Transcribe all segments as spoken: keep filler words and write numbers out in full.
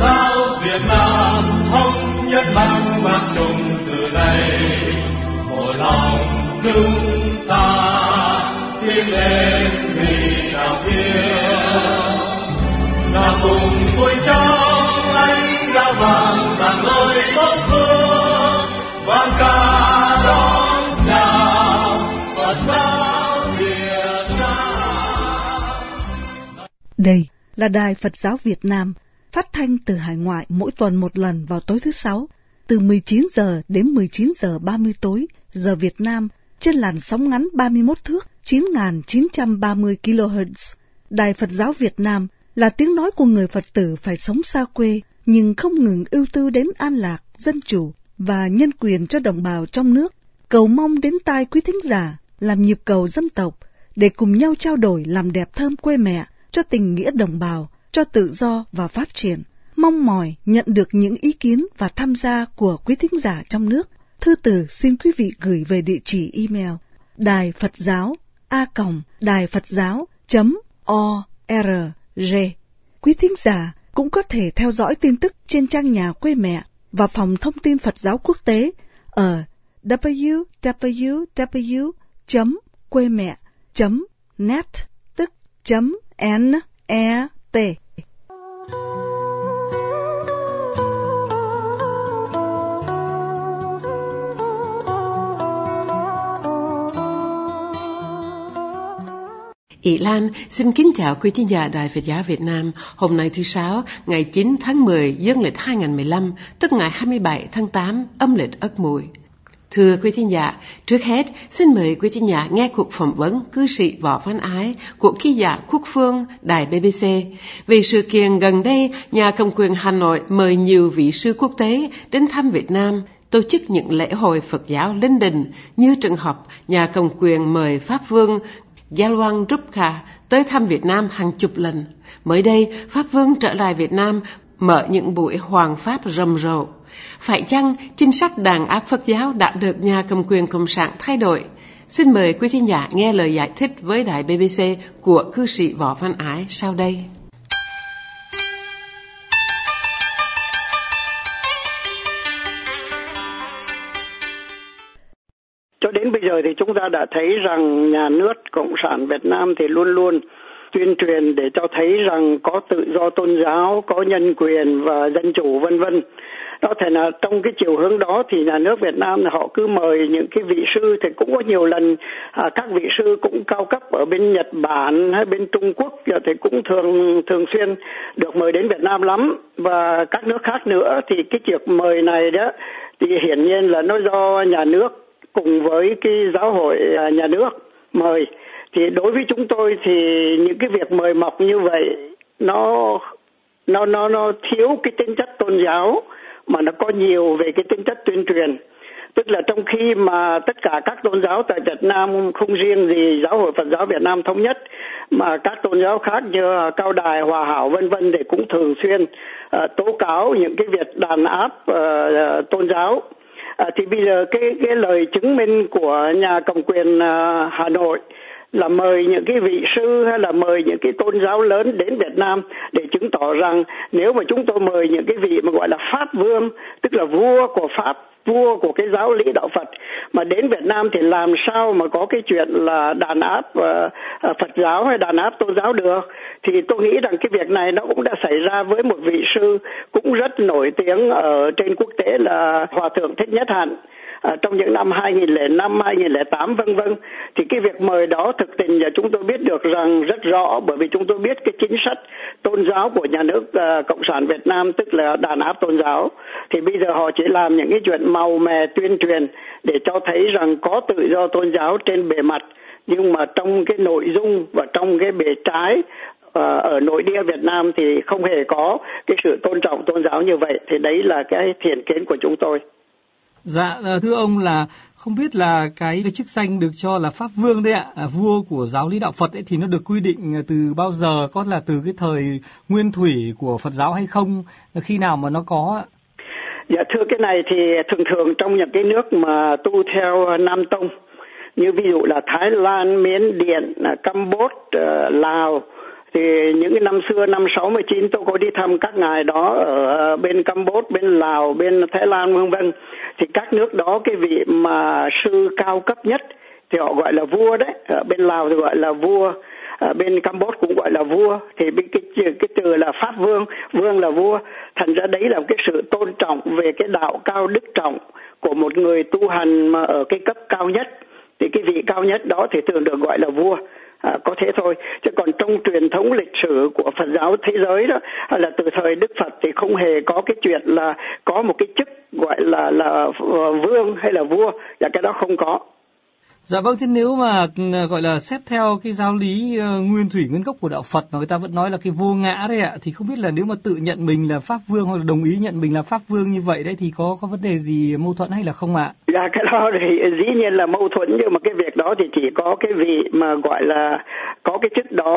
giáo Việt Nam thống nhất mang mang chung từ đây, một lòng chúng ta tiến lên vì đạo hiếu, là cùng vui trong ánh đã vàng rạng ngời tốt phương, vang ca đón chào Phật giáo Việt Nam. Đây là Đài Phật giáo Việt Nam, phát thanh từ hải ngoại mỗi tuần một lần vào tối thứ Sáu, từ mười chín giờ đến mười chín giờ ba mươi tối, giờ Việt Nam, trên làn sóng ngắn ba mươi mốt thước, chín nghìn chín trăm ba mươi ki lô héc. Đài Phật giáo Việt Nam là tiếng nói của người Phật tử phải sống xa quê, nhưng không ngừng ưu tư đến an lạc, dân chủ và nhân quyền cho đồng bào trong nước. Cầu mong đến tai quý thính giả làm nhịp cầu dân tộc để cùng nhau trao đổi làm đẹp thơm quê mẹ, cho tình nghĩa đồng bào, cho tự do và phát triển. Mong mỏi nhận được những ý kiến và tham gia của quý thính giả trong nước. Thư từ xin quý vị gửi về địa chỉ email đài Phật giáo a còng đài Phật giáo chấm org. Quý thính giả cũng có thể theo dõi tin tức trên trang nhà quê mẹ và phòng thông tin Phật giáo quốc tế ở w w w chấm quê mẹ chấm net, tức chấm n e t. Ý Lan xin kính chào quý thính giả Đài Phật giáo Việt Nam. Hôm nay thứ Sáu, ngày chín tháng mười, dương lịch hai nghìn không trăm mười lăm, tức ngày hai mươi bảy tháng tám, âm lịch Ất Mùi. Thưa quý thính giả, trước hết xin mời quý thính giả nghe cuộc phỏng vấn cư sĩ Võ Văn Ái của ký giả Quốc Phương, Đài bê bê xê về sự kiện gần đây nhà cầm quyền Hà Nội mời nhiều vị sư quốc tế đến thăm Việt Nam, tổ chức những lễ hội Phật giáo linh đình, như trường hợp nhà cầm quyền mời Pháp Vương Gyalwang Drukpa tới thăm Việt Nam hàng chục lần. Mới đây, Pháp Vương trở lại Việt Nam mở những buổi hoàng pháp rầm rộ. Phải chăng chính sách đàn áp Phật giáo đã được nhà cầm quyền Cộng sản thay đổi? Xin mời quý thính giả nghe lời giải thích với Đài bê bê xê của cư sĩ Võ Văn Ái sau đây. Cho đến bây giờ thì chúng ta đã thấy rằng nhà nước Cộng sản Việt Nam thì luôn luôn tuyên truyền để cho thấy rằng có tự do tôn giáo, có nhân quyền và dân chủ vân vân. Có thể là trong cái chiều hướng đó thì nhà nước Việt Nam họ cứ mời những cái vị sư, thì cũng có nhiều lần à, các vị sư cũng cao cấp ở bên Nhật Bản hay bên Trung Quốc thì cũng thường thường xuyên được mời đến Việt Nam lắm, và các nước khác nữa. Thì cái việc mời này đó thì hiển nhiên là nó do nhà nước cùng với cái giáo hội nhà nước mời. Thì đối với chúng tôi thì những cái việc mời mọc như vậy nó nó nó nó thiếu cái tính chất tôn giáo, mà nó có nhiều về cái tính chất tuyên truyền. Tức là trong khi mà tất cả các tôn giáo tại Việt Nam, không riêng gì giáo hội Phật giáo Việt Nam Thống Nhất, mà các tôn giáo khác như Cao Đài, Hòa Hảo vân vân thì cũng thường xuyên uh, tố cáo những cái việc đàn áp uh, tôn giáo. À, thì bây giờ cái cái lời chứng minh của nhà cầm quyền à, Hà Nội là mời những cái vị sư hay là mời những cái tôn giáo lớn đến Việt Nam để chứng tỏ rằng nếu mà chúng tôi mời những cái vị mà gọi là Pháp Vương, tức là vua của Pháp, vua của cái giáo lý đạo Phật mà đến Việt Nam, thì làm sao mà có cái chuyện là đàn áp uh, uh, Phật giáo hay đàn áp tôn giáo được. Thì tôi nghĩ rằng cái việc này nó cũng đã xảy ra với một vị sư cũng rất nổi tiếng ở trên quốc tế là Hòa thượng Thích Nhất Hạnh. À, trong những năm hai nghìn không trăm lẻ năm, hai nghìn không trăm lẻ tám vân vân. Thì cái việc mời đó thực tình là chúng tôi biết được rằng rất rõ, bởi vì chúng tôi biết cái chính sách tôn giáo của nhà nước uh, Cộng sản Việt Nam, tức là đàn áp tôn giáo. Thì bây giờ họ chỉ làm những cái chuyện màu mè tuyên truyền để cho thấy rằng có tự do tôn giáo trên bề mặt, nhưng mà trong cái nội dung và trong cái bề trái uh, ở nội địa Việt Nam thì không hề có cái sự tôn trọng tôn giáo như vậy. Thì đấy là cái thiện kiến của chúng tôi. Dạ, thưa ông, là không biết là cái, cái chức danh được cho là Pháp Vương đấy ạ, à, vua của giáo lý đạo Phật ấy, thì nó được quy định từ bao giờ, có là từ cái thời nguyên thủy của Phật giáo hay không, khi nào mà nó có ạ? Dạ thưa, cái này thì thường thường trong những cái nước mà tu theo Nam Tông, như ví dụ là Thái Lan, Miến Điện, Campuchia, Lào, Thì những cái năm xưa, năm sáu mươi chín tôi có đi thăm các ngài đó ở bên Campuchia, bên Lào, bên Thái Lan vân vân. Thì các nước đó cái vị mà sư cao cấp nhất thì họ gọi là vua đấy. Ở bên Lào thì gọi là vua, ở bên Campuchia cũng gọi là vua. Thì cái cái, cái từ là pháp vương, vương là vua. Thành ra đấy là cái sự tôn trọng về cái đạo cao đức trọng của một người tu hành mà ở cái cấp cao nhất. Thì cái vị cao nhất đó thì thường được gọi là vua. À, có thế thôi, chứ còn trong truyền thống lịch sử của Phật giáo thế giới đó, hay là từ thời Đức Phật thì không hề có cái chuyện là có một cái chức gọi là là vương hay là vua, và cái đó không có. Dạ vâng, thế nếu mà gọi là xét theo cái giáo lý uh, nguyên thủy nguyên gốc của đạo Phật mà người ta vẫn nói là cái vô ngã đấy ạ, thì không biết là nếu mà tự nhận mình là pháp vương hoặc là đồng ý nhận mình là pháp vương như vậy đấy thì có có vấn đề gì mâu thuẫn hay là không ạ? Dạ cái đó thì dĩ nhiên là mâu thuẫn, nhưng mà cái việc đó thì chỉ có cái vị mà gọi là có cái chức đó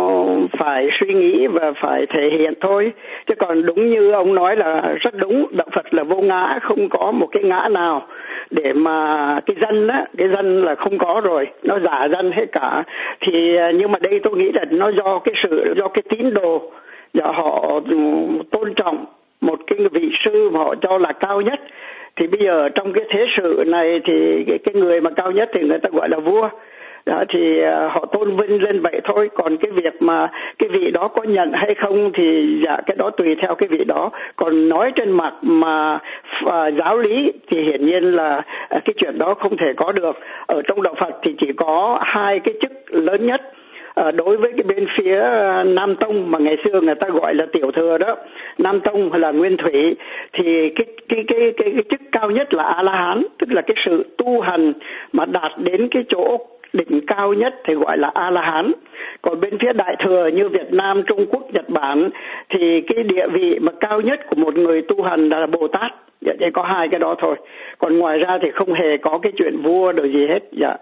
phải suy nghĩ và phải thể hiện thôi. Chứ còn đúng như ông nói là rất đúng, đạo Phật là vô ngã, không có một cái ngã nào để mà cái danh á, cái danh là không có rồi, nó giả danh hết cả. Thì nhưng mà đây tôi nghĩ là nó do cái sự do cái tín đồ và họ tôn trọng một cái vị sư mà họ cho là cao nhất. Thì bây giờ trong cái thế sự này thì cái, cái người mà cao nhất thì người ta gọi là vua. Đó, thì uh, họ tôn vinh lên vậy thôi. Còn cái việc mà cái vị đó có nhận hay không thì dạ cái đó tùy theo cái vị đó. Còn nói trên mặt mà uh, giáo lý thì hiển nhiên là uh, cái chuyện đó không thể có được. Ở trong đạo Phật thì chỉ có hai cái chức lớn nhất. À, đối với cái bên phía Nam Tông mà ngày xưa người ta gọi là tiểu thừa đó, Nam Tông hay là Nguyên Thủy, thì cái cái cái cái, cái chức cao nhất là A La Hán, tức là cái sự tu hành mà đạt đến cái chỗ đỉnh cao nhất thì gọi là A La Hán. Còn bên phía Đại thừa như Việt Nam, Trung Quốc, Nhật Bản thì cái địa vị mà cao nhất của một người tu hành là Bồ Tát. Dạ, chỉ có hai cái đó thôi. Còn ngoài ra thì không hề có cái chuyện vua đồ gì hết. Dạ.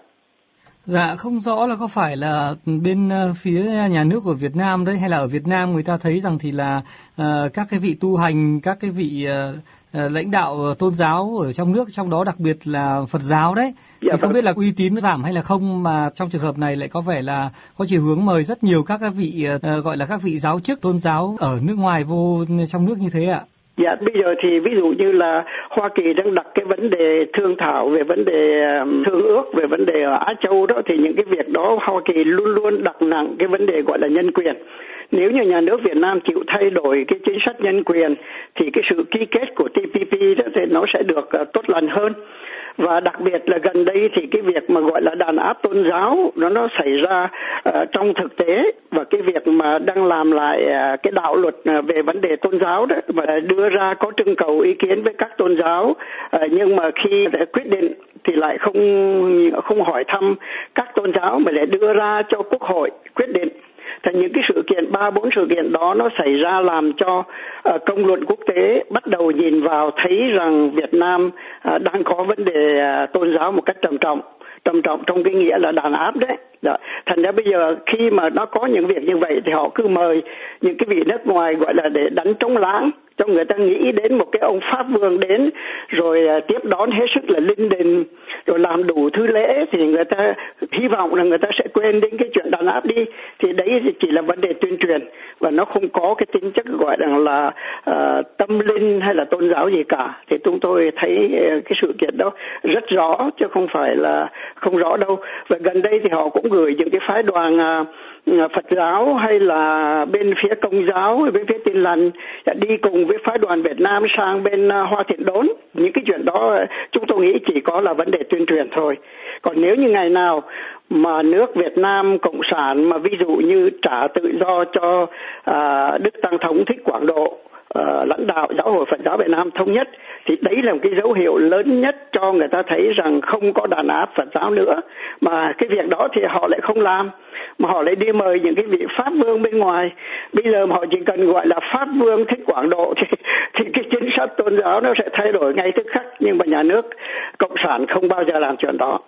Dạ, không rõ là có phải là bên phía nhà nước của Việt Nam đấy hay là ở Việt Nam người ta thấy rằng thì là uh, các cái vị tu hành, các cái vị uh, uh, lãnh đạo tôn giáo ở trong nước, trong đó đặc biệt là Phật giáo đấy, dạ, thì không biết là uy tín giảm hay là không, mà trong trường hợp này lại có vẻ là có chiều hướng mời rất nhiều các cái vị uh, gọi là các vị giáo chức tôn giáo ở nước ngoài vô trong nước như thế ạ. Dạ, bây giờ thì ví dụ như là Hoa Kỳ đang đặt cái vấn đề thương thảo về vấn đề thương ước, về vấn đề ở Á Châu đó, thì những cái việc đó Hoa Kỳ luôn luôn đặt nặng cái vấn đề gọi là nhân quyền. Nếu như nhà nước Việt Nam chịu thay đổi cái chính sách nhân quyền thì cái sự ký kết của T P P đó thì nó sẽ được tốt lành hơn. Và đặc biệt là gần đây thì cái việc mà gọi là đàn áp tôn giáo nó nó xảy ra uh, trong thực tế, và cái việc mà đang làm lại uh, cái đạo luật uh, về vấn đề tôn giáo đó, và đưa ra có trưng cầu ý kiến với các tôn giáo, uh, nhưng mà khi để quyết định thì lại không không hỏi thăm các tôn giáo mà lại đưa ra cho Quốc hội quyết định. Thì những cái sự kiện, ba bốn sự kiện đó nó xảy ra làm cho uh, công luận quốc tế bắt đầu nhìn vào, thấy rằng Việt Nam uh, đang có vấn đề uh, tôn giáo một cách trầm trọng. Trầm trọng trong cái nghĩa là đàn áp đấy. Đó. Thành ra bây giờ khi mà nó có những việc như vậy thì họ cứ mời những cái vị nước ngoài gọi là để đánh trống láng, cho người ta nghĩ đến một cái ông Pháp Vương đến rồi uh, tiếp đón hết sức là linh đình, rồi làm đủ thứ lễ, thì người ta hy vọng là người ta sẽ quên đến cái chuyện đàn áp đi. Thì đấy chỉ là vấn đề tuyên truyền và nó không có cái tính chất gọi là uh, tâm linh hay là tôn giáo gì cả. Thì chúng tôi thấy uh, cái sự kiện đó rất rõ chứ không phải là không rõ đâu. Và gần đây thì họ cũng gửi những cái phái đoàn uh, Phật giáo hay là bên phía Công giáo, bên phía Tin Lành đi cùng với phái đoàn Việt Nam sang bên Hoa Thiện Đốn. Những cái chuyện đó chúng tôi nghĩ chỉ có là vấn đề tuyên truyền thôi. Còn nếu như ngày nào mà nước Việt Nam Cộng sản mà ví dụ như trả tự do cho à, Đức Tăng Thống Thích Quảng Độ, Uh, lãnh đạo Giáo hội Phật giáo Việt Nam thống nhất, thì đấy là một cái dấu hiệu lớn nhất cho người ta thấy rằng không có đàn áp Phật giáo nữa. Mà cái việc đó thì họ lại không làm, mà họ lại đi mời những cái vị Pháp Vương bên ngoài. Bây giờ mà họ chỉ cần gọi là Pháp Vương Thích Quảng Độ thì, thì cái chính sách tôn giáo nó sẽ thay đổi ngay tức khắc. Nhưng mà nhà nước Cộng sản không bao giờ làm chuyện đó.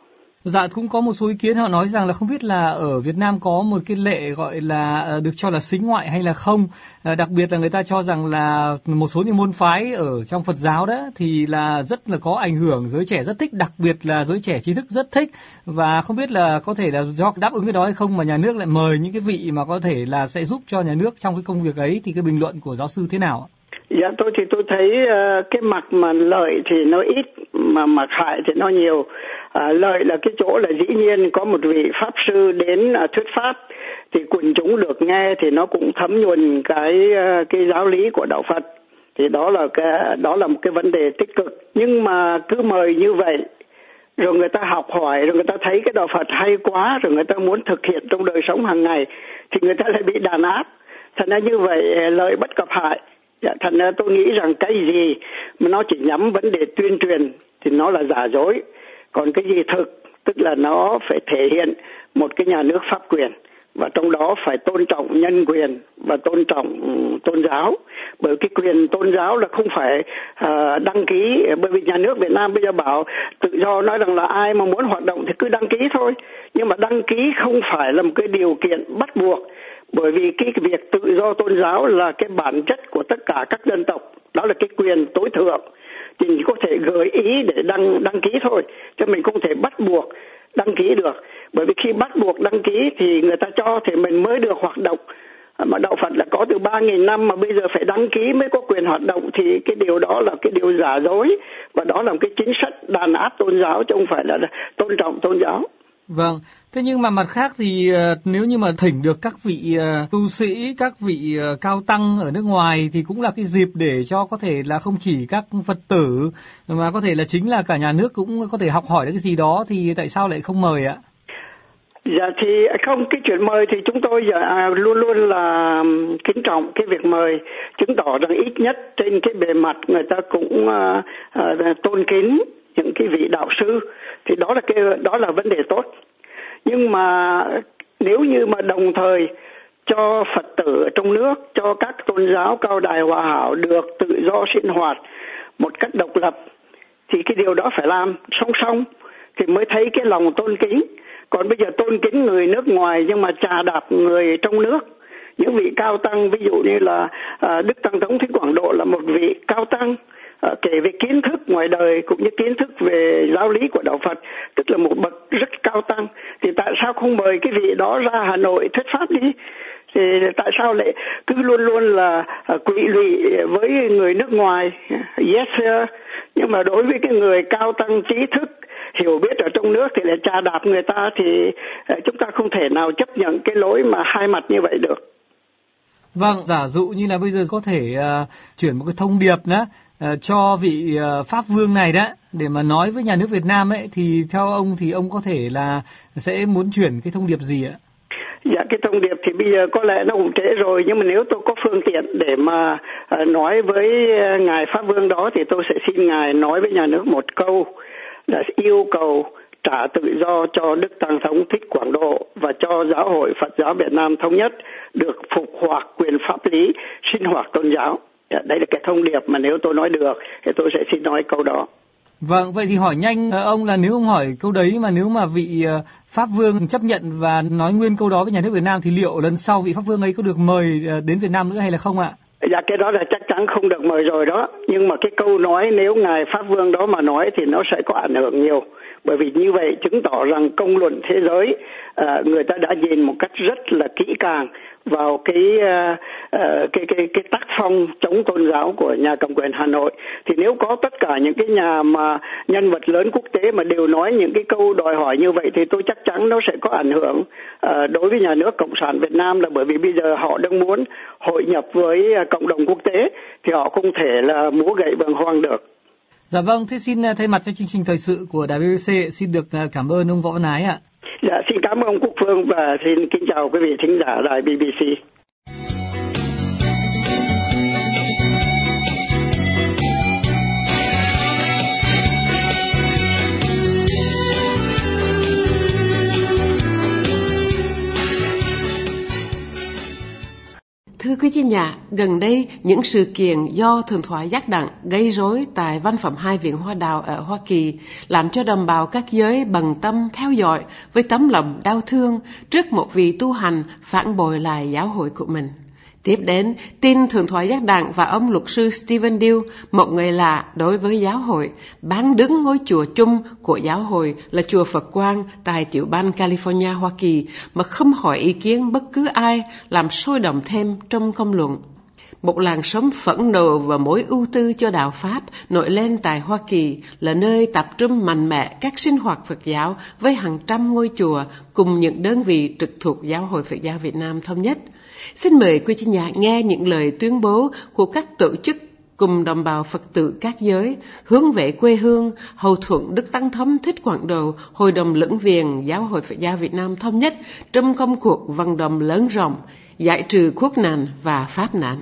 Dạ, cũng có một số ý kiến họ nói rằng là không biết là ở Việt Nam có một cái lệ gọi là được cho là sính ngoại hay là không. À, đặc biệt là người ta cho rằng là một số những môn phái ở trong Phật giáo đó thì là rất là có ảnh hưởng, giới trẻ rất thích, đặc biệt là giới trẻ trí thức rất thích. Và không biết là có thể là do đáp ứng cái đó hay không mà nhà nước lại mời những cái vị mà có thể là sẽ giúp cho nhà nước trong cái công việc ấy, thì cái bình luận của giáo sư thế nào ạ? Dạ, tôi thì tôi thấy uh, cái mặt mà lợi thì nó ít, mà mặt hại thì nó nhiều. Uh, lợi là cái chỗ là dĩ nhiên có một vị pháp sư đến uh, thuyết pháp thì quần chúng được nghe thì nó cũng thấm nhuần cái uh, cái giáo lý của đạo Phật, thì đó là cái đó là một cái vấn đề tích cực. Nhưng mà cứ mời như vậy rồi người ta học hỏi, rồi người ta thấy cái đạo Phật hay quá, rồi người ta muốn thực hiện trong đời sống hàng ngày thì người ta lại bị đàn áp. Thành ra như vậy lợi bất cập hại. Dạ, thành ra tôi nghĩ rằng cái gì mà nó chỉ nhắm vấn đề tuyên truyền thì nó là giả dối, còn cái gì thực tức là nó phải thể hiện một cái nhà nước pháp quyền, và trong đó phải tôn trọng nhân quyền và tôn trọng tôn giáo. Bởi cái quyền tôn giáo là không phải uh, đăng ký, bởi vì nhà nước Việt Nam bây giờ bảo tự do, nói rằng là ai mà muốn hoạt động thì cứ đăng ký thôi, nhưng mà đăng ký không phải là một cái điều kiện bắt buộc. Bởi vì cái việc tự do tôn giáo là cái bản chất của tất cả các dân tộc, đó là cái quyền tối thượng, thì chỉ có thể gợi ý để đăng đăng ký thôi, chứ mình không thể bắt buộc đăng ký được. Bởi vì khi bắt buộc đăng ký thì người ta cho thì mình mới được hoạt động, mà đạo Phật là có từ ba nghìn năm mà bây giờ phải đăng ký mới có quyền hoạt động, thì cái điều đó là cái điều giả dối, và đó là một cái chính sách đàn áp tôn giáo chứ không phải là tôn trọng tôn giáo. Vâng, thế nhưng mà mặt khác thì uh, nếu như mà thỉnh được các vị uh, tu sĩ, các vị uh, cao tăng ở nước ngoài thì cũng là cái dịp để cho có thể là không chỉ các Phật tử mà có thể là chính là cả nhà nước cũng có thể học hỏi được cái gì đó, thì tại sao lại không mời ạ? Dạ thì không, cái chuyện mời thì chúng tôi dạ, luôn luôn là kính trọng cái việc mời, chứng tỏ rằng ít nhất trên cái bề mặt người ta cũng uh, uh, tôn kính những cái vị đạo sư, thì đó là cái đó là vấn đề tốt. Nhưng mà nếu như mà đồng thời cho Phật tử ở trong nước, cho các tôn giáo cao đài hòa hảo được tự do sinh hoạt một cách độc lập, thì cái điều đó phải làm song song thì mới thấy cái lòng tôn kính. Còn bây giờ tôn kính người nước ngoài nhưng mà chà đạp người trong nước. Những vị cao tăng, ví dụ như là à, Đức Tăng Thống Thích Quảng Độ là một vị cao tăng, à, kể về kiến thức ngoài đời cũng như kiến thức về giáo lý của đạo Phật, tức là một bậc rất cao tăng. Thì tại sao không mời cái vị đó ra Hà Nội thuyết pháp đi? Thì tại sao lại cứ luôn luôn là à, quỵ lụy với người nước ngoài? Yes sir. Nhưng mà đối với cái người cao tăng trí thức hiểu biết ở trong nước thì lại trà đạp người ta, thì uh, chúng ta không thể nào chấp nhận cái lối mà hai mặt như vậy được. Vâng, giả dụ như là bây giờ có thể uh, chuyển một cái thông điệp đó uh, cho vị uh, Pháp Vương này đó để mà nói với nhà nước Việt Nam ấy, thì theo ông thì ông có thể là sẽ muốn chuyển cái thông điệp gì ạ? Dạ, cái thông điệp thì bây giờ có lẽ nó cũng trễ rồi, nhưng mà nếu tôi có phương tiện để mà uh, nói với uh, ngài Pháp Vương đó thì tôi sẽ xin ngài nói với nhà nước một câu là yêu cầu trả tự do cho Đức Tăng Thống Thích Quảng Độ và cho Giáo hội Phật giáo Việt Nam thống nhất được phục hoạt quyền pháp lý sinh hoạt tôn giáo. Đây là cái thông điệp mà nếu tôi nói được thì tôi sẽ xin nói câu đó. Vâng, vậy thì hỏi nhanh ông là nếu ông hỏi câu đấy mà nếu mà vị Pháp Vương chấp nhận và nói nguyên câu đó với nhà nước Việt Nam thì liệu lần sau vị Pháp Vương ấy có được mời đến Việt Nam nữa hay là không ạ? Dạ, cái đó là chắc chắn không được mời rồi đó. Nhưng mà cái câu nói nếu ngài Pháp Vương đó mà nói thì nó sẽ có ảnh hưởng nhiều. Bởi vì như vậy chứng tỏ rằng công luận thế giới uh, người ta đã nhìn một cách rất là kỹ càng vào cái uh, uh, cái cái cái tác phong chống tôn giáo của nhà cầm quyền Hà Nội. Thì nếu có tất cả những cái nhà mà nhân vật lớn quốc tế mà đều nói những cái câu đòi hỏi như vậy thì tôi chắc chắn nó sẽ có ảnh hưởng uh, đối với nhà nước Cộng sản Việt Nam, là bởi vì bây giờ họ đang muốn hội nhập với uh, cộng đồng quốc tế thì họ không thể là múa gậy bằng hoang được. Dạ vâng, thế xin thay mặt cho chương trình thời sự của Đài bê bê xê xin được cảm ơn ông Võ Văn Ái ạ. Dạ, xin cảm ơn ông Quốc Phương và xin kính chào quý vị thính giả Đài bê bê xê. Thưa Thưa quý thính giả, gần đây những sự kiện do Thượng tọa Giác Đặng gây rối tại Văn phòng Hai Viện Hóa Đạo ở Hoa Kỳ làm cho đồng bào các giới bận tâm theo dõi với tấm lòng đau thương trước một vị tu hành phản bội lại giáo hội của mình. Tiếp đến, tin Thượng tọa Giác Đặng và ông luật sư Stephen Deal, một người lạ đối với giáo hội, bán đứng ngôi chùa chung của giáo hội là chùa Phật Quang tại tiểu bang California, Hoa Kỳ, mà không hỏi ý kiến bất cứ ai, làm sôi động thêm trong công luận. Một làn sóng phẫn nộ và mối ưu tư cho đạo Pháp nổi lên tại Hoa Kỳ, là nơi tập trung mạnh mẽ các sinh hoạt Phật giáo với hàng trăm ngôi chùa cùng những đơn vị trực thuộc Giáo hội Phật giáo Việt Nam Thống nhất. Xin mời quý thính giả nghe những lời tuyên bố của các tổ chức cùng đồng bào Phật tử các giới hướng về quê hương, hầu thuận Đức Tăng Thống Thích Quảng Độ, Hội đồng Lưỡng Viện Giáo hội Phật giáo Việt Nam Thống nhất trong công cuộc vận động lớn rộng, giải trừ quốc nạn và pháp nạn.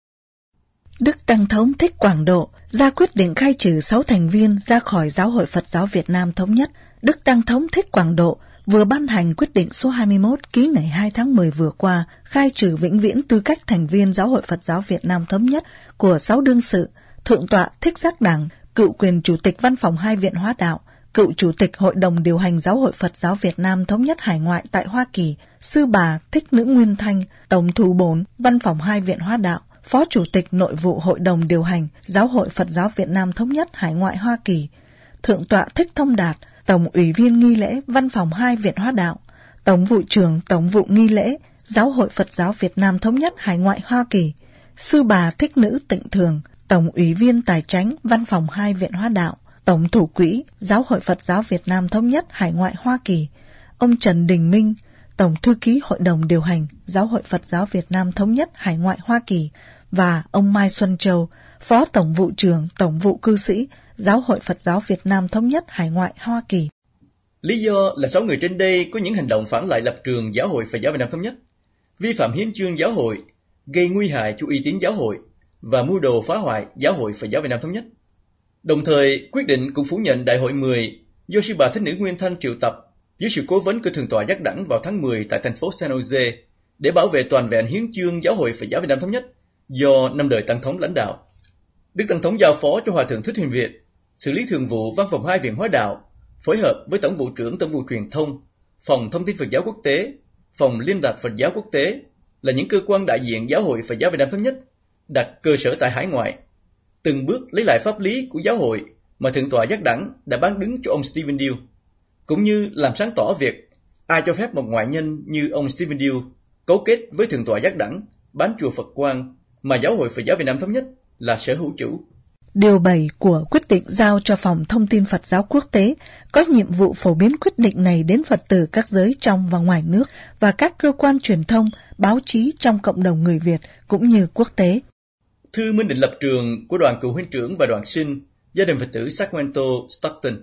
Đức Tăng Thống Thích Quảng Độ ra quyết định khai trừ sáu thành viên ra khỏi Giáo hội Phật giáo Việt Nam Thống nhất. Đức Tăng Thống Thích Quảng Độ vừa ban hành quyết định số hai mươi mốt ký ngày hai tháng mười vừa qua khai trừ vĩnh viễn tư cách thành viên Giáo hội Phật giáo Việt Nam Thống nhất của sáu đương sự: Thượng tọa Thích Giác Đặng, cựu quyền chủ tịch Văn phòng Hai Viện Hóa Đạo, cựu chủ tịch Hội đồng điều hành Giáo hội Phật giáo Việt Nam Thống nhất hải ngoại tại Hoa Kỳ; sư bà Thích Nữ Nguyên Thanh, tổng thủ bổn Văn phòng Hai Viện Hóa Đạo, phó chủ tịch nội vụ Hội đồng điều hành Giáo hội Phật giáo Việt Nam Thống nhất hải ngoại Hoa Kỳ; Thượng tọa Thích Thông Đạt, tổng ủy viên nghi lễ Văn phòng Hai Viện Hóa Đạo, tổng vụ trưởng tổng vụ nghi lễ Giáo hội Phật giáo Việt Nam Thống nhất hải ngoại Hoa Kỳ; sư bà Thích Nữ Tịnh Thường, tổng ủy viên tài chánh Văn phòng Hai Viện Hóa Đạo, tổng thủ quỹ Giáo hội Phật giáo Việt Nam Thống nhất hải ngoại Hoa Kỳ; ông Trần Đình Minh, tổng thư ký Hội đồng điều hành Giáo hội Phật giáo Việt Nam Thống nhất hải ngoại Hoa Kỳ; và ông Mai Xuân Châu, phó tổng vụ trưởng tổng vụ cư sĩ Giáo hội Phật giáo Việt Nam Thống nhất hải ngoại Hoa Kỳ. Lý do là sáu người trên đây có những hành động phản lại lập trường Giáo hội Phật giáo Việt Nam Thống nhất, vi phạm hiến chương giáo hội, gây nguy hại cho uy tín giáo hội và mưu đồ phá hoại Giáo hội Phật giáo Việt Nam Thống nhất. Đồng thời, quyết định cũng phủ nhận Đại hội mười do sư bà Thích Nữ Nguyên Thanh triệu tập dưới sự cố vấn của Thượng tọa Giác Đặng vào tháng mười tại thành phố San Jose để bảo vệ toàn vẹn hiến chương Giáo hội Phật giáo Việt Nam Thống nhất do năm đời Tăng Thống lãnh đạo. Đức Tăng Thống giao phó cho Hòa thượng Thích Huyền Việt xử lý thường vụ Văn phòng Hai Viện Hóa Đạo, phối hợp với Tổng vụ trưởng Tổng vụ Truyền thông, Phòng Thông tin Phật giáo Quốc tế, Phòng Liên lạc Phật giáo Quốc tế là những cơ quan đại diện Giáo hội Phật giáo Việt Nam Thống nhất đặt cơ sở tại hải ngoại, từng bước lấy lại pháp lý của giáo hội mà Thượng tọa Giác Đặng đã bán đứng cho ông Stephen Deal, cũng như làm sáng tỏ việc ai cho phép một ngoại nhân như ông Stephen Deal cấu kết với Thượng tọa Giác Đặng bán chùa Phật Quang mà Giáo hội Phật giáo Việt Nam Thống nhất là sở hữu chủ. Điều bảy của quyết định giao cho Phòng Thông tin Phật giáo Quốc tế có nhiệm vụ phổ biến quyết định này đến Phật tử các giới trong và ngoài nước và các cơ quan truyền thông, báo chí trong cộng đồng người Việt cũng như quốc tế. Thư minh định lập trường của đoàn cựu huynh trưởng và đoàn sinh gia đình Phật tử Sacramento, Stockton.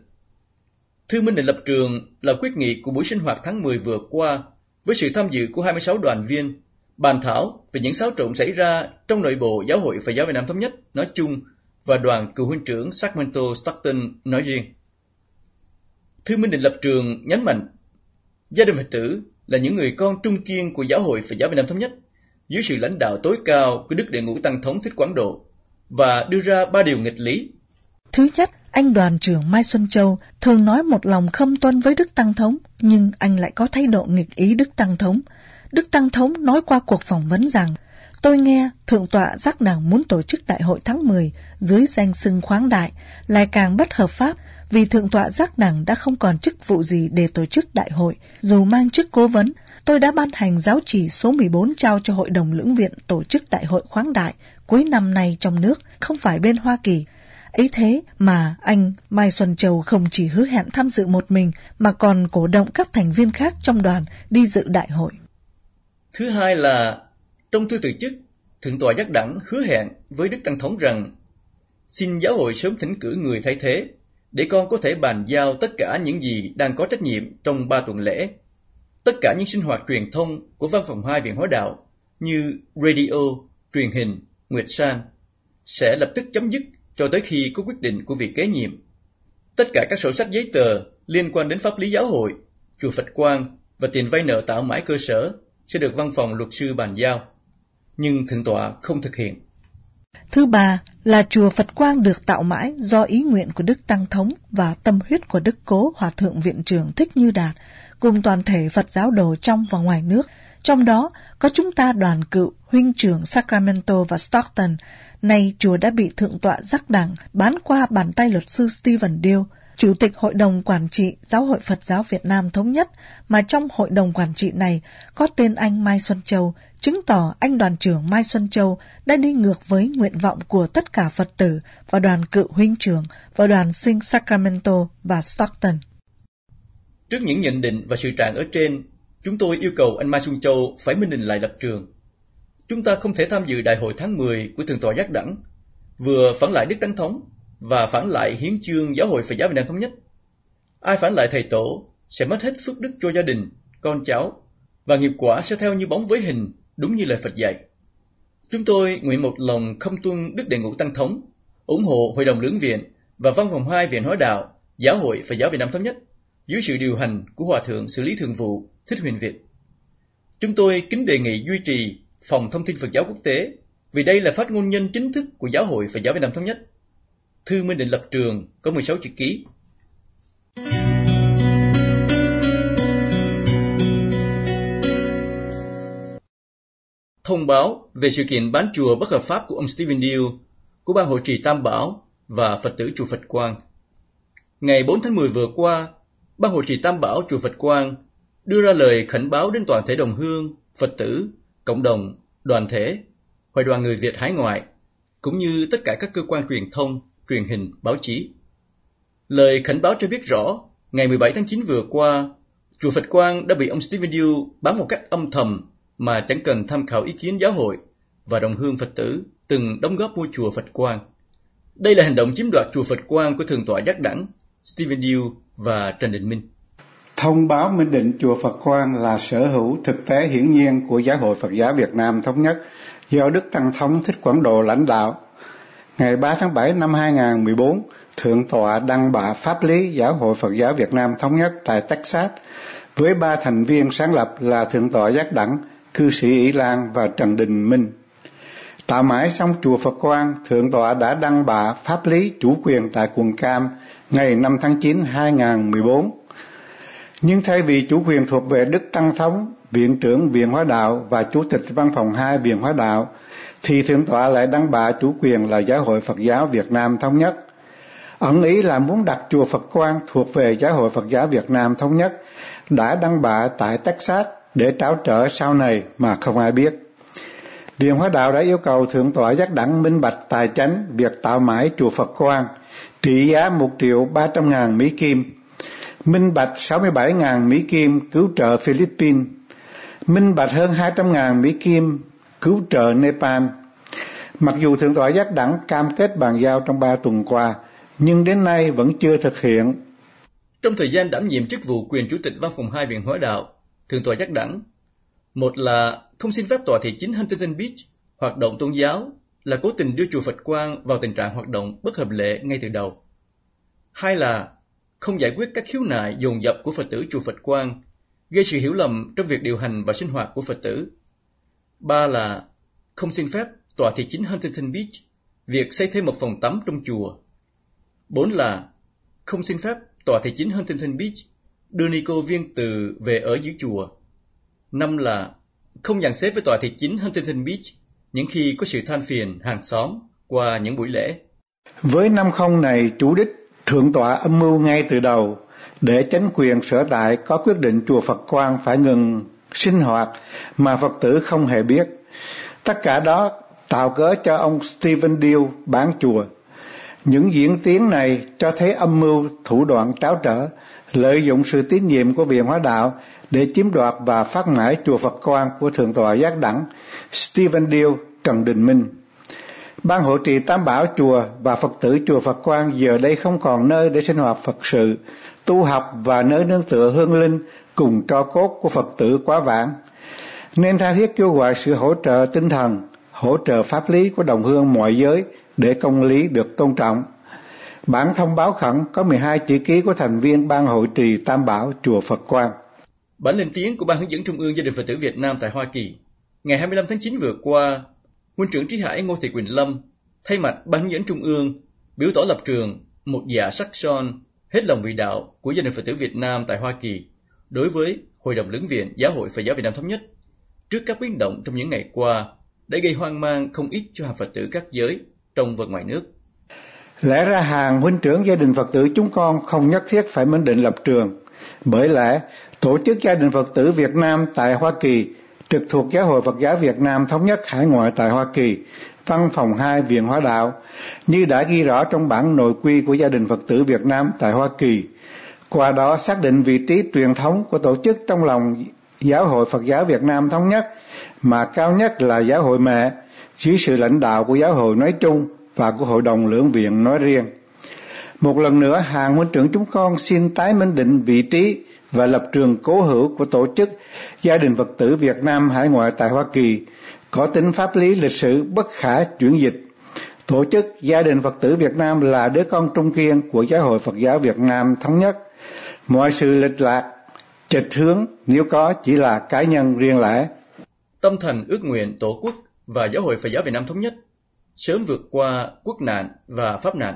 Thư minh định lập trường là quyết nghị của buổi sinh hoạt tháng mười vừa qua với sự tham dự của hai mươi sáu đoàn viên, bàn thảo về những xáo trộn xảy ra trong nội bộ Giáo hội Phật giáo Việt Nam Thống nhất nói chung và đoàn cựu huynh trưởng Sacramento Stockton nói riêng. Thư minh định lập trường nhấn mạnh gia đình Phật tử là những người con trung kiên của Giáo hội Phật giáo Việt Nam Thống nhất dưới sự lãnh đạo tối cao của Đức Đệ Ngũ Tăng Thống Thích Quảng Độ và đưa ra ba điều nghịch lý. Thứ nhất, anh đoàn trưởng Mai Xuân Châu thường nói một lòng khâm tuân với Đức Tăng Thống, nhưng anh lại có thái độ nghịch ý Đức Tăng Thống. Đức Tăng Thống nói qua cuộc phỏng vấn rằng: tôi nghe Thượng tọa Giác Đặng muốn tổ chức đại hội tháng mười dưới danh xưng khoáng đại lại càng bất hợp pháp, vì Thượng tọa Giác Đặng đã không còn chức vụ gì để tổ chức đại hội, dù mang chức cố vấn. Tôi đã ban hành giáo chỉ số mười bốn trao cho Hội đồng Lưỡng Viện tổ chức đại hội khoáng đại cuối năm nay trong nước, không phải bên Hoa Kỳ. Ấy thế mà anh Mai Xuân Châu không chỉ hứa hẹn tham dự một mình mà còn cổ động các thành viên khác trong đoàn đi dự đại hội. Thứ hai là trong thư từ chức, Thượng tọa Giác Đặng hứa hẹn với Đức Tăng Thống rằng xin giáo hội sớm thỉnh cử người thay thế để con có thể bàn giao tất cả những gì đang có trách nhiệm trong ba tuần lễ. Tất cả những sinh hoạt truyền thông của Văn phòng Hai Viện Hóa Đạo như radio, truyền hình, Nguyệt San sẽ lập tức chấm dứt cho tới khi có quyết định của vị kế nhiệm. Tất cả các sổ sách giấy tờ liên quan đến pháp lý giáo hội, chùa Phật Quang và tiền vay nợ tạo mãi cơ sở sẽ được Văn phòng luật sư bàn giao. nhưng Thượng tọa không thực hiện. Thứ ba là chùa Phật Quang được tạo mãi do ý nguyện của Đức Tăng Thống và tâm huyết của Đức Cố Hòa Thượng Viện Trưởng Thích Như Đạt cùng toàn thể Phật giáo đồ trong và ngoài nước, trong đó có chúng ta đoàn cựu huynh trưởng Sacramento và Stockton. Nay chùa đã bị Thượng tọa Giác Đẳng bán qua bàn tay luật sư Stephen Deal, Chủ tịch Hội đồng Quản trị Giáo hội Phật giáo Việt Nam Thống nhất, mà trong Hội đồng Quản trị này có tên anh Mai Xuân Châu, chứng tỏ anh đoàn trưởng Mai Xuân Châu đã đi ngược với nguyện vọng của tất cả Phật tử và đoàn cựu huynh trưởng và đoàn sinh Sacramento và Stockton. Trước những nhận định và sự trạng ở trên, chúng tôi yêu cầu anh Mai Xuân Châu phải minh định lại lập trường. Chúng ta không thể tham dự đại hội tháng mười của Thượng tọa Giác Đẳng, vừa phản lại Đức Tăng Thống và phản lại hiến chương Giáo hội Phật giáo Việt Nam Thống nhất. Ai phản lại thầy tổ sẽ mất hết phước đức cho gia đình, con cháu, và nghiệp quả sẽ theo như bóng với hình, đúng như lời Phật dạy. Chúng tôi nguyện một lòng không tuân Đức Đệ Ngũ Tăng Thống, ủng hộ Hội đồng Lưỡng Viện và Văn phòng hai Viện Hóa Đạo Giáo hội Phật giáo Việt Nam Thống nhất dưới sự điều hành của Hòa Thượng Xử lý Thường vụ Thích Huyền Việt. Chúng tôi kính đề nghị duy trì Phòng Thông tin Phật giáo Quốc tế, vì đây là phát ngôn nhân chính thức của Giáo hội Phật giáo Việt Nam Thống nhất. Thư minh định lập trường có mười sáu chữ ký. Thông báo về sự kiện bán chùa bất hợp pháp của ông Stephen Deal của Ban Hội trì Tam Bảo và Phật tử chùa Phật Quang. Ngày bốn tháng mười vừa qua, Ban Hội trì Tam Bảo chùa Phật Quang đưa ra lời khẩn báo đến toàn thể đồng hương, Phật tử, cộng đồng, đoàn thể, Hội đoàn người Việt hải ngoại, cũng như tất cả các cơ quan truyền thông, truyền hình, báo chí. Lời khẩn báo cho biết rõ, ngày mười bảy tháng chín vừa qua, chùa Phật Quang đã bị ông Stephen Deal bán một cách âm thầm mà chẳng cần tham khảo ý kiến giáo hội và đồng hương Phật tử từng đóng góp mua chùa Phật Quang. Đây là hành động chiếm đoạt chùa Phật Quang của Thượng tọa Giác Đẳng, Stephen Deal và Trần Đình Minh. Thông báo minh định chùa Phật Quang là sở hữu thực tế hiển nhiên của Giáo hội Phật giáo Việt Nam Thống nhất do Đức Tăng Thống Thích Quảng Độ lãnh đạo. Ngày ba tháng bảy năm hai nghìn không trăm mười bốn, Thượng tọa đăng bạ pháp lý Giáo hội Phật giáo Việt Nam Thống nhất tại Texas với ba thành viên sáng lập là Thượng tọa Giác Đẳng, cư sĩ Ý Lan và Trần Đình Minh. Tạo mãi xong chùa Phật Quang, Thượng tọa đã đăng bạ pháp lý chủ quyền tại quận Cam ngày năm tháng chín năm hai nghìn không trăm mười bốn. Nhưng thay vì chủ quyền thuộc về Đức Tăng Thống, Viện trưởng Viện Hóa Đạo và Chủ tịch Văn phòng hai Viện Hóa Đạo, thì Thượng tọa lại đăng bạ chủ quyền là Giáo hội Phật giáo Việt Nam Thống nhất. Ẩn ý là muốn đặt chùa Phật Quang thuộc về Giáo hội Phật giáo Việt Nam Thống nhất, đã đăng bạ tại Texas để tráo trở sau này mà không ai biết. Viện Hóa Đạo đã yêu cầu Thượng tọa Giác Đẳng minh bạch tài chánh việc tạo mãi chùa Phật Quang, trị giá một triệu ba trăm ngàn Mỹ Kim, minh bạch sáu mươi bảy ngàn Mỹ Kim cứu trợ Philippines, minh bạch hơn hai trăm ngàn Mỹ Kim cứu trợ Nepal. Mặc dù Thượng tọa Giác Đẳng cam kết bàn giao trong ba tuần qua, nhưng đến nay vẫn chưa thực hiện. Trong thời gian đảm nhiệm chức vụ quyền Chủ tịch Văn phòng hai Viện Hóa Đạo, Thượng tọa Giác Đẳng, một là không xin phép tòa thị chính Huntington Beach hoạt động tôn giáo, là cố tình đưa chùa Phật Quang vào tình trạng hoạt động bất hợp lệ ngay từ đầu. Hai là không giải quyết các khiếu nại dồn dập của Phật tử chùa Phật Quang, gây sự hiểu lầm trong việc điều hành và sinh hoạt của Phật tử. Ba là không xin phép tòa thị chính Huntington Beach việc xây thêm một phòng tắm trong chùa. Bốn là không xin phép tòa thị chính Huntington Beach đưa ni cô Viên Từ về ở dưới chùa. Năm là không dàn xếp với tòa thị chính Huntington Beach những khi có sự than phiền hàng xóm qua những buổi lễ. Với năm không này, chủ đích Thượng tọa âm mưu ngay từ đầu để chánh quyền sở tại có quyết định chùa Phật Quang phải ngừng sinh hoạt mà Phật tử không hề biết. Tất cả đó tạo cớ cho ông Stephen Deal bán chùa. Những diễn tiến này cho thấy âm mưu thủ đoạn tráo trở, lợi dụng sự tín nhiệm của Viện Hóa Đạo để chiếm đoạt và phát mãi chùa Phật Quang của Thượng tọa Giác Đẳng, Stephen Deal, Trần Đình Minh. Ban Hội trì Tam Bảo chùa và Phật tử chùa Phật Quang giờ đây không còn nơi để sinh hoạt Phật sự, tu học và nơi nương tựa hương linh cùng tro cốt của Phật tử quá vãng, nên tha thiết kêu gọi sự hỗ trợ tinh thần, hỗ trợ pháp lý của đồng hương mọi giới để công lý được tôn trọng. Bản thông báo khẩn có mười hai chữ ký của thành viên Ban Hội trì Tam Bảo chùa Phật Quang. Bản lên tiếng của Ban hướng dẫn Trung ương Gia đình Phật tử Việt Nam tại Hoa Kỳ. Ngày hai mươi lăm tháng chín vừa qua, Huynh trưởng Trí Hải Ngô Thị Quỳnh Lâm thay mặt Ban hướng dẫn Trung ương biểu tỏ lập trường một dạ sắc son hết lòng vì đạo của gia đình Phật tử Việt Nam tại Hoa Kỳ đối với Hội đồng Lưỡng viện Giáo hội Phật giáo Việt Nam Thống nhất trước các biến động trong những ngày qua đã gây hoang mang không ít cho hàng Phật tử các giới trong và ngoài nước. Lẽ ra hàng huynh trưởng gia đình Phật tử chúng con không nhất thiết phải mệnh định lập trường, bởi lẽ Tổ chức Gia đình Phật tử Việt Nam tại Hoa Kỳ trực thuộc Giáo hội Phật giáo Việt Nam Thống nhất Hải ngoại tại Hoa Kỳ, Văn phòng hai Viện Hóa đạo, như đã ghi rõ trong bản nội quy của Gia đình Phật tử Việt Nam tại Hoa Kỳ, qua đó xác định vị trí truyền thống của tổ chức trong lòng Giáo hội Phật giáo Việt Nam Thống nhất, mà cao nhất là Giáo hội mẹ, dưới sự lãnh đạo của Giáo hội nói chung và của Hội đồng Lưỡng viện nói riêng. Một lần nữa, hàng huynh trưởng chúng con xin tái minh định vị trí và lập trường cố hữu của tổ chức Gia đình Phật tử Việt Nam Hải ngoại tại Hoa Kỳ, có tính pháp lý lịch sử bất khả chuyển dịch. Tổ chức Gia đình Phật tử Việt Nam là đứa con trung kiên của Giáo hội Phật giáo Việt Nam Thống nhất. Mọi sự lệch lạc, chệch hướng nếu có chỉ là cá nhân riêng lẻ. Tâm thành ước nguyện Tổ quốc và Giáo hội Phật giáo Việt Nam Thống nhất sớm vượt qua quốc nạn và pháp nạn.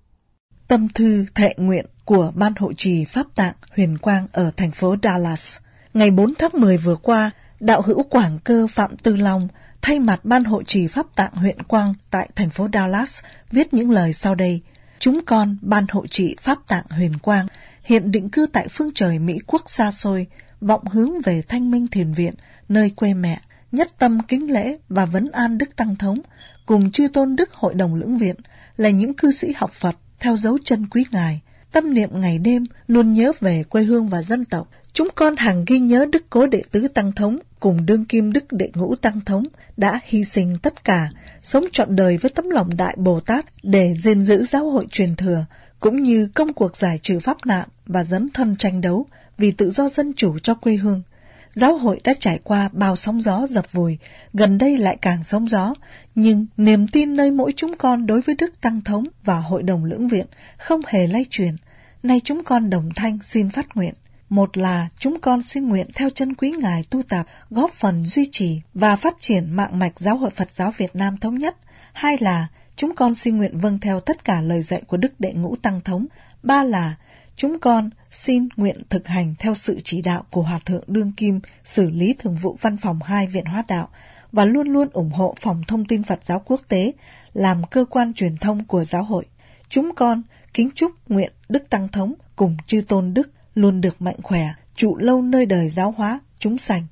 Tâm thư thệ nguyện của Ban Hộ trì Pháp Tạng Huyền Quang ở thành phố Dallas. Ngày bốn tháng mười vừa qua, đạo hữu Quảng Cơ Phạm Tư Long thay mặt Ban Hộ trì Pháp Tạng Huyền Quang tại thành phố Dallas viết những lời sau đây. Chúng con, Ban Hộ trì Pháp Tạng Huyền Quang, hiện định cư tại phương trời Mỹ Quốc xa xôi, vọng hướng về Thanh Minh Thiền Viện, nơi quê mẹ, nhất tâm kính lễ và vấn an Đức Tăng Thống, cùng chư tôn Đức Hội đồng Lưỡng viện, là những cư sĩ học Phật theo dấu chân quý Ngài. Tâm niệm ngày đêm luôn nhớ về quê hương và dân tộc. Chúng con hằng ghi nhớ Đức Cố Đệ Tứ Tăng Thống cùng đương kim Đức Đệ Ngũ Tăng Thống đã hy sinh tất cả, sống trọn đời với tấm lòng Đại Bồ Tát để gìn giữ giáo hội truyền thừa, cũng như công cuộc giải trừ pháp nạn và dấn thân tranh đấu vì tự do dân chủ cho quê hương. Giáo hội đã trải qua bao sóng gió dập vùi, gần đây lại càng sóng gió, nhưng niềm tin nơi mỗi chúng con đối với Đức Tăng Thống và Hội đồng Lưỡng viện không hề lay chuyển. Nay chúng con đồng thanh xin phát nguyện. Một là chúng con xin nguyện theo chân quý Ngài tu tập, góp phần duy trì và phát triển mạng mạch Giáo hội Phật giáo Việt Nam Thống nhất. Hai là chúng con xin nguyện vâng theo tất cả lời dạy của Đức Đệ Ngũ Tăng Thống. Ba là chúng con xin nguyện thực hành theo sự chỉ đạo của Hòa Thượng Đương Kim, Xử lý Thường vụ Văn phòng hai Viện Hóa đạo, và luôn luôn ủng hộ Phòng Thông tin Phật giáo Quốc tế làm cơ quan truyền thông của giáo hội. Chúng con kính chúc nguyện Đức Tăng Thống cùng chư tôn Đức luôn được mạnh khỏe, trụ lâu nơi đời giáo hóa chúng sanh.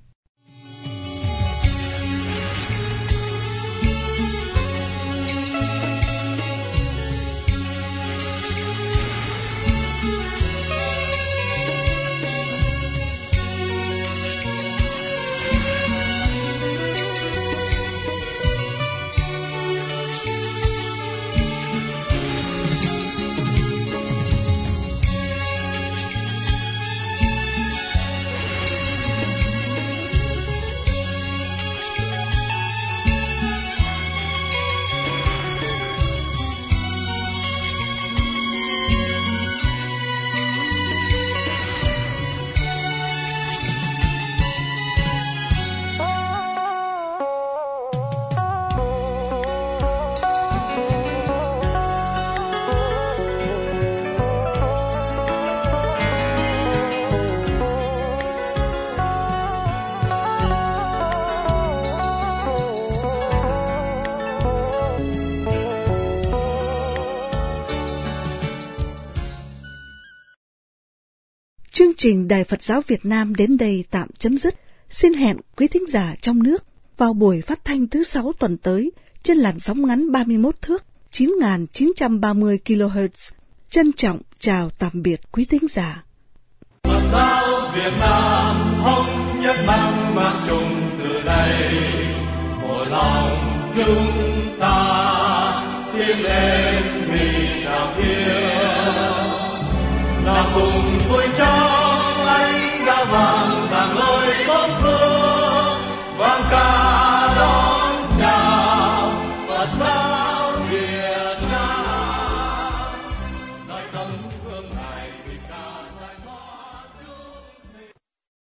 Chương trình Đài Phật giáo Việt Nam đến đây tạm chấm dứt. Xin hẹn quý thính giả trong nước vào buổi phát thanh thứ sáu tuần tới trên làn sóng ngắn ba mươi mốt thước chín nghìn chín trăm ba mươi ki lô héc. Trân trọng chào tạm biệt quý thính giả. Phật giáo Việt Nam thống nhất mang mang chung từ đây, một lòng chúng ta tiến lên vì đạo hiếu, là cùng